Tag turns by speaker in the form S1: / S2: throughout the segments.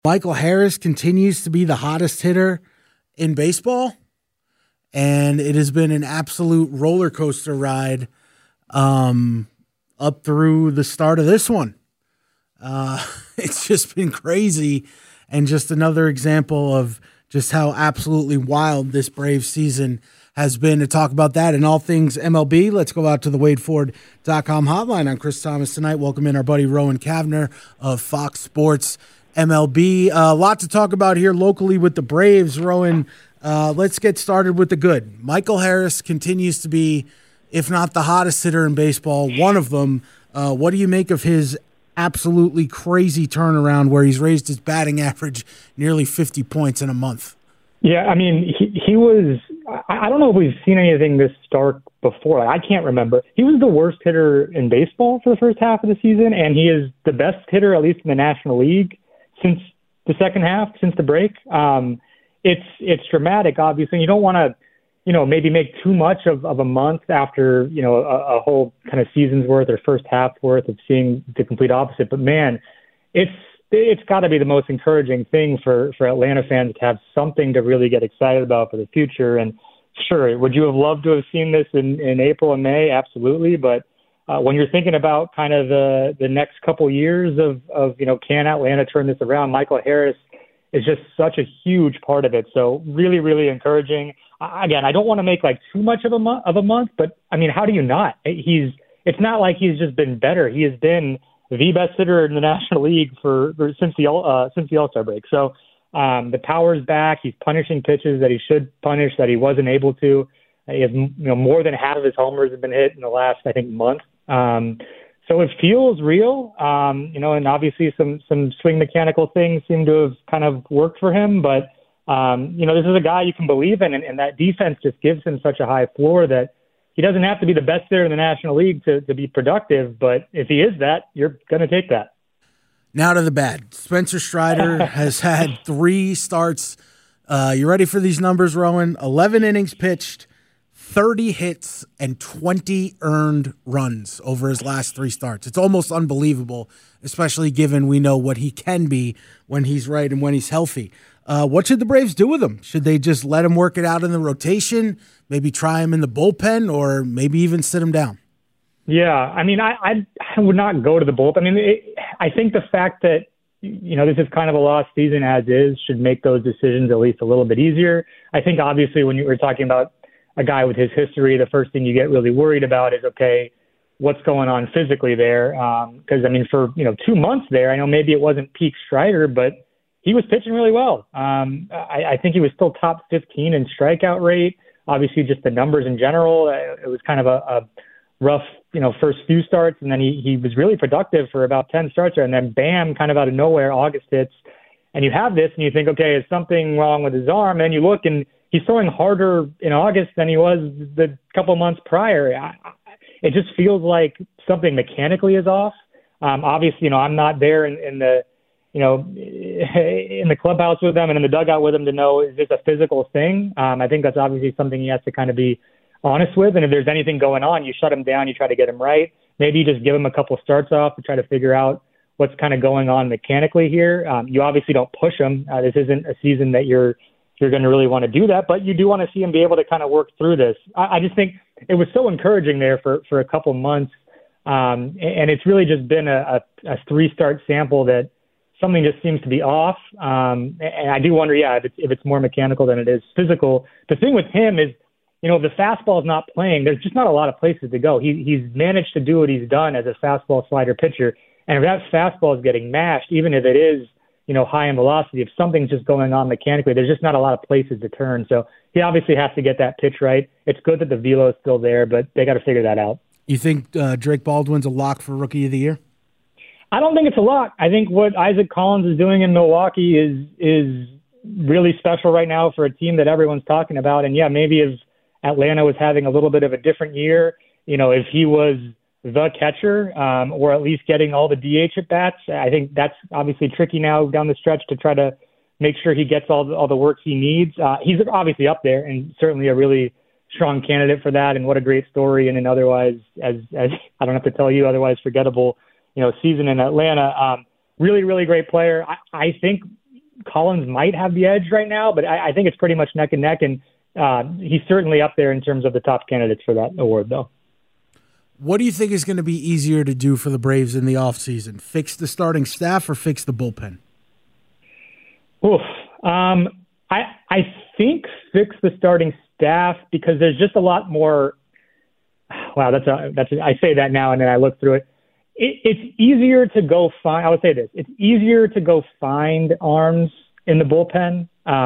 S1: Michael Harris continues to be the hottest hitter in baseball, and it has been an absolute roller coaster ride up through the start of this one. It's just been crazy, and just another example of just how absolutely wild this Braves season has been. To talk about that and all things MLB, let's go out to the WadeFord.com hotline. I'm Chris Thomas tonight. Welcome in our buddy Rowan Cavner of Fox Sports MLB. A lot to talk about here locally with the Braves. Rowan, let's get started with the good. Michael Harris continues to be, if not the hottest hitter in baseball, one of them. What do you make of his absolutely crazy turnaround where he's raised his batting average nearly 50 points in a month?
S2: Yeah, I mean, he was – I don't know if we've seen anything this stark before. I can't remember. He was the worst hitter in baseball for the first half of the season, and he is the best hitter, at least in the National League, since the second half, since the break. It's dramatic, obviously. You don't want to, maybe make too much of a month after, a whole kind of season's worth or first half worth of seeing the complete opposite. But, man, it's got to be the most encouraging thing for Atlanta fans to have something to really get excited about for the future. And, sure, would you have loved to have seen this in April and May? Absolutely. But when you're thinking about kind of the next couple years of can Atlanta turn this around, Michael Harris is just such a huge part of it. So really, really encouraging. Again, I don't want to make like too much of a month, but I mean, how do you not? It's not like he's just been better. He has been the best hitter in the National League since the All-Star break. So the power's back. He's punishing pitches that he should punish that he wasn't able to. He has more than half of his homers have been hit in the last, I think, month. So it feels real, and obviously some swing mechanical things seem to have kind of worked for him. But, this is a guy you can believe in, and that defense just gives him such a high floor that he doesn't have to be the best hitter in the National League to be productive. But if he is that, you're going to take that.
S1: Now to the bad. Spencer Strider has had 3 starts. You ready for these numbers, Rowan? 11 innings pitched, 30 hits, and 20 earned runs over his last 3 starts. It's almost unbelievable, especially given we know what he can be when he's right and when he's healthy. What should the Braves do with him? Should they just let him work it out in the rotation, maybe try him in the bullpen, or maybe even sit him down?
S2: Yeah, I mean, I would not go to the bullpen. I mean, I think the fact that, this is kind of a lost season as is should make those decisions at least a little bit easier. I think obviously when you were talking about a guy with his history, the first thing you get really worried about is, okay, what's going on physically there? Because, I mean, for, 2 months there, I know maybe it wasn't peak Strider, but he was pitching really well. I think he was still top 15 in strikeout rate. Obviously, just the numbers in general, it was kind of a rough, first few starts, and then he was really productive for about 10 starts there, and then bam, kind of out of nowhere, August hits, and you have this, and you think, okay, is something wrong with his arm? And you look, and he's throwing harder in August than he was the couple months prior. It just feels like something mechanically is off. Obviously, I'm not there in the clubhouse with them and in the dugout with them to know, is this a physical thing? I think that's obviously something he has to kind of be honest with. And if there's anything going on, you shut him down, you try to get him right. Maybe you just give him a couple starts off to try to figure out what's kind of going on mechanically here. You obviously don't push him. This isn't a season that you're going to really want to do that, but you do want to see him be able to kind of work through this. I just think it was so encouraging there for a couple months. And it's really just been a 3-start sample that something just seems to be off. And I do wonder, if it's more mechanical than it is physical. The thing with him is, the fastball is not playing. There's just not a lot of places to go. He's managed to do what he's done as a fastball slider pitcher. And if that fastball is getting mashed, even if it is, high in velocity, if something's just going on mechanically, there's just not a lot of places to turn. So he obviously has to get that pitch right. It's good that the velo is still there, but they got to figure that out.
S1: You think Drake Baldwin's a lock for Rookie of the Year?
S2: I don't think it's a lock. I think what Isaac Collins is doing in Milwaukee is really special right now for a team that everyone's talking about. And maybe if Atlanta was having a little bit of a different year, if he was the catcher, or at least getting all the DH at bats. I think that's obviously tricky now down the stretch to try to make sure he gets all the work he needs. He's obviously up there and certainly a really strong candidate for that. And what a great story and an otherwise, as I don't have to tell you, otherwise forgettable, season in Atlanta. Really, really great player. I think Collins might have the edge right now, but I think it's pretty much neck and neck, and he's certainly up there in terms of the top candidates for that award, though.
S1: What do you think is going to be easier to do for the Braves in the offseason? Fix the starting staff or fix the bullpen?
S2: Oof. I think fix the starting staff, because there's just a lot more. Wow, I say that now and then I look through it. It's easier to go find. I would say this: it's easier to go find arms in the bullpen.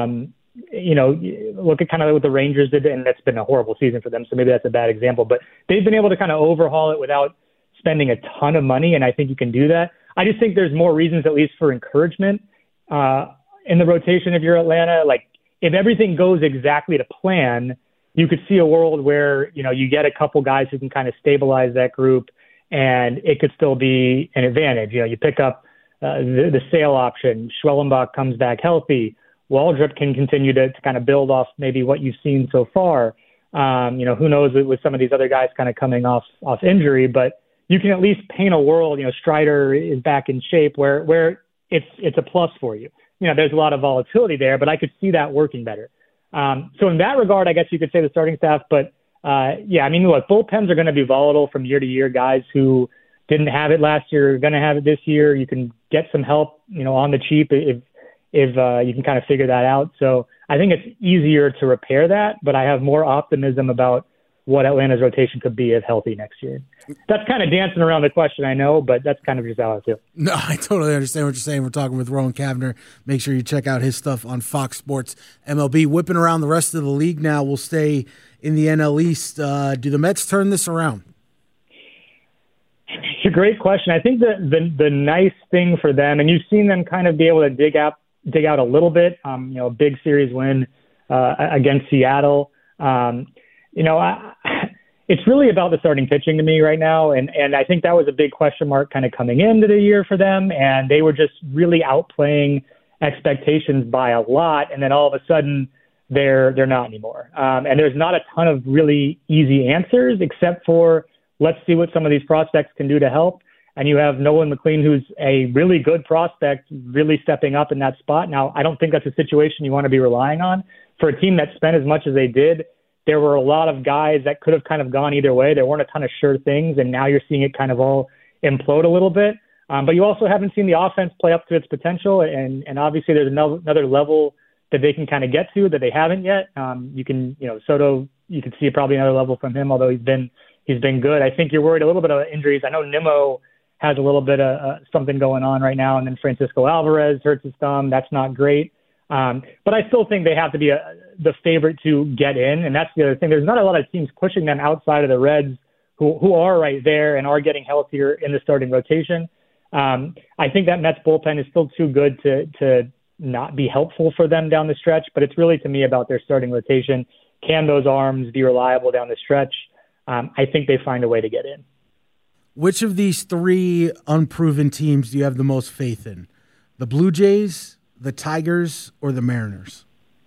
S2: Look at kind of what the Rangers did, and that's been a horrible season for them. So maybe that's a bad example, but they've been able to kind of overhaul it without spending a ton of money, and I think you can do that. I just think there's more reasons, at least for encouragement, in the rotation if you're Atlanta. Like, if everything goes exactly to plan, you could see a world where, you get a couple guys who can kind of stabilize that group, and it could still be an advantage. You pick up the Sale option, Schwellenbach comes back healthy, Waldrop can continue to kind of build off maybe what you've seen so far. Who knows with some of these other guys kind of coming off injury, but you can at least paint a world. Strider is back in shape where it's a plus for you. There's a lot of volatility there, but I could see that working better. So in that regard, I guess you could say the starting staff, but look, bullpens are going to be volatile from year to year. Guys who didn't have it last year are going to have it this year. You can get some help, on the cheap if you can kind of figure that out. So I think it's easier to repair that, but I have more optimism about what Atlanta's rotation could be if healthy next year. That's kind of dancing around the question, I know, but that's kind of just how I feel.
S1: No, I totally understand what you're saying. We're talking with Rowan Cavner. Make sure you check out his stuff on Fox Sports MLB. Whipping around the rest of the league now. We'll stay in the NL East. Do the Mets turn this around?
S2: It's a great question. I think the nice thing for them, and you've seen them kind of be able to dig out a little bit, a big series win against Seattle. It's really about the starting pitching to me right now. And I think that was a big question mark kind of coming into the year for them. And they were just really outplaying expectations by a lot. And then all of a sudden they're not anymore. And there's not a ton of really easy answers except for let's see what some of these prospects can do to help. And you have Nolan McLean, who's a really good prospect, really stepping up in that spot. Now, I don't think that's a situation you want to be relying on. For a team that spent as much as they did, there were a lot of guys that could have kind of gone either way. There weren't a ton of sure things, and now you're seeing it kind of all implode a little bit. But you also haven't seen the offense play up to its potential, and obviously there's another level that they can kind of get to that they haven't yet. Soto, you can see probably another level from him, although he's been good. I think you're worried a little bit about injuries. I know Nimmo has a little bit of something going on right now, and then Francisco Alvarez hurts his thumb. That's not great. But I still think they have to be the favorite to get in, and that's the other thing. There's not a lot of teams pushing them outside of the Reds who are right there and are getting healthier in the starting rotation. I think that Mets bullpen is still too good to not be helpful for them down the stretch, but it's really, to me, about their starting rotation. Can those arms be reliable down the stretch? I think they find a way to get in.
S1: Which of these three unproven teams do you have the most faith in? The Blue Jays, the Tigers, or the Mariners?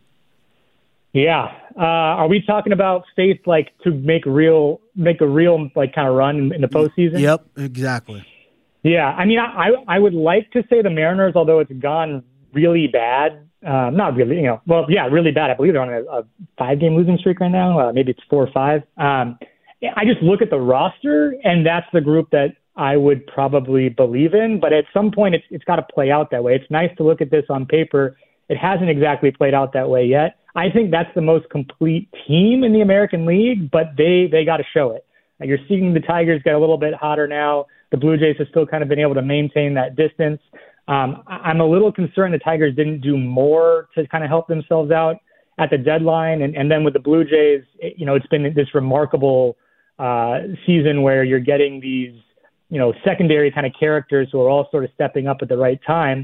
S2: Yeah. Are we talking about faith like to make a real like kind of run in the postseason?
S1: Yep, exactly.
S2: Yeah. I mean, I would like to say the Mariners, although it's gone really bad. Not really, really bad. I believe they're on a 5-game losing streak right now. Maybe it's 4 or 5. I just look at the roster, and that's the group that I would probably believe in. But at some point, it's got to play out that way. It's nice to look at this on paper. It hasn't exactly played out that way yet. I think that's the most complete team in the American League, but they got to show it. You're seeing the Tigers get a little bit hotter now. The Blue Jays have still kind of been able to maintain that distance. I'm a little concerned the Tigers didn't do more to kind of help themselves out at the deadline. And then with the Blue Jays, it's been this remarkable season where you're getting these, secondary kind of characters who are all sort of stepping up at the right time.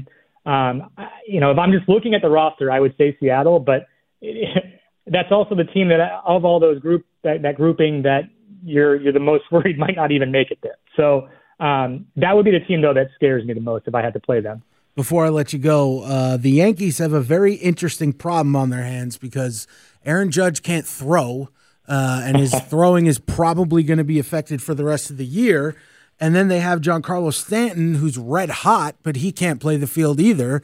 S2: If I'm just looking at the roster, I would say Seattle, but that's also the team that of all those that grouping that you're the most worried might not even make it there. So that would be the team, though, that scares me the most if I had to play them.
S1: Before I let you go, the Yankees have a very interesting problem on their hands because Aaron Judge can't throw, and his throwing is probably going to be affected for the rest of the year. And then they have Giancarlo Stanton, who's red hot, but he can't play the field either.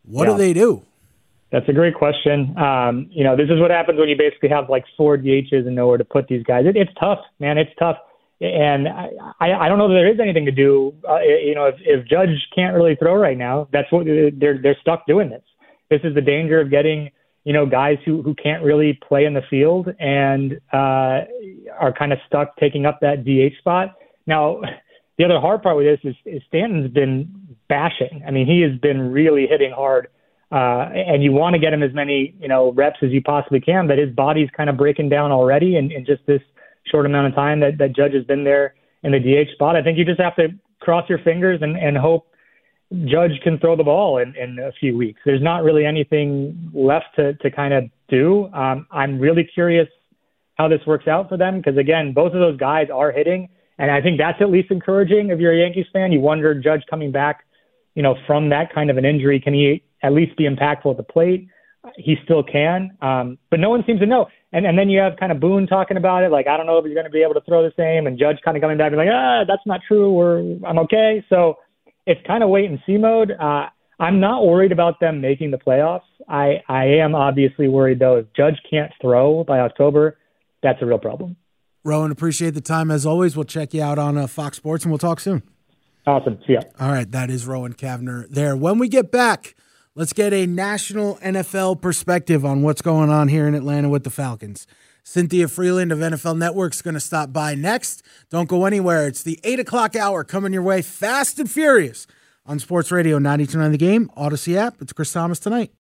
S1: What do they do?
S2: That's a great question. This is what happens when you basically have like 4 DHs and nowhere to put these guys. It's tough, man. It's tough. And I don't know that there is anything to do. If Judge can't really throw right now, that's what they're stuck doing this. This is the danger of getting, guys who can't really play in the field and are kind of stuck taking up that DH spot. Now, the other hard part with this is Stanton's been bashing. I mean, he has been really hitting hard. And you want to get him as many, reps as you possibly can, but his body's kind of breaking down already in just this short amount of time that Judge has been there in the DH spot. I think you just have to cross your fingers and hope Judge can throw the ball in a few weeks. There's not really anything left to kind of do. I'm really curious how this works out for them because, again, both of those guys are hitting, and I think that's at least encouraging if you're a Yankees fan. You wonder, Judge coming back, from that kind of an injury, can he at least be impactful at the plate? He still can, but no one seems to know. And then you have kind of Boone talking about it, like, I don't know if he's going to be able to throw the same, and Judge kind of coming back and like, that's not true, I'm okay. So it's kind of wait and see mode. I'm not worried about them making the playoffs. I am obviously worried, though, if Judge can't throw by October, that's a real problem.
S1: Rowan, appreciate the time as always. We'll check you out on Fox Sports, and we'll talk soon.
S2: Awesome. See ya.
S1: All right, that is Rowan Cavner there. When we get back, let's get a national NFL perspective on what's going on here in Atlanta with the Falcons. Cynthia Freeland of NFL Network is going to stop by next. Don't go anywhere. It's the 8 o'clock hour coming your way fast and furious on Sports Radio 92.9 The Game, Odyssey app. It's Chris Thomas Tonight.